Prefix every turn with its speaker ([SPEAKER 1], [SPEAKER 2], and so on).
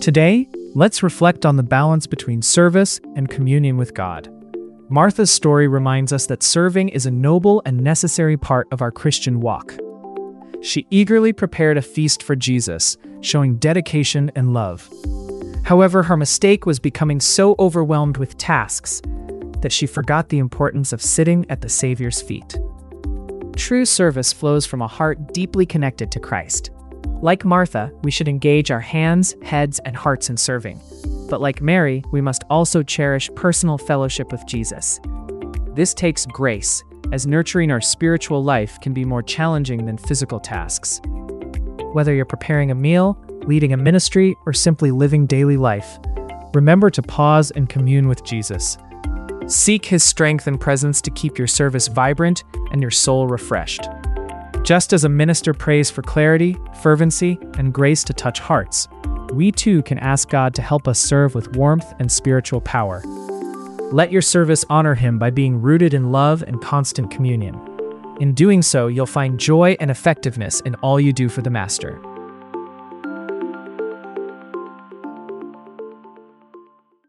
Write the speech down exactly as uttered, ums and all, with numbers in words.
[SPEAKER 1] Today, let's reflect on the balance between service and communion with God. Martha's story reminds us that serving is a noble and necessary part of our Christian walk. She eagerly prepared a feast for Jesus, showing dedication and love. However, her mistake was becoming so overwhelmed with tasks that she forgot the importance of sitting at the Savior's feet. True service flows from a heart deeply connected to Christ. Like Martha, we should engage our hands, heads, and hearts in serving. But like Mary, we must also cherish personal fellowship with Jesus. This takes grace, as nurturing our spiritual life can be more challenging than physical tasks. Whether you're preparing a meal, leading a ministry, or simply living daily life, remember to pause and commune with Jesus. Seek His strength and presence to keep your service vibrant and your soul refreshed. Just as a minister prays for clarity, fervency, and grace to touch hearts, we too can ask God to help us serve with warmth and spiritual power. Let your service honor Him by being rooted in love and constant communion. In doing so, you'll find joy and effectiveness in all you do for the Master.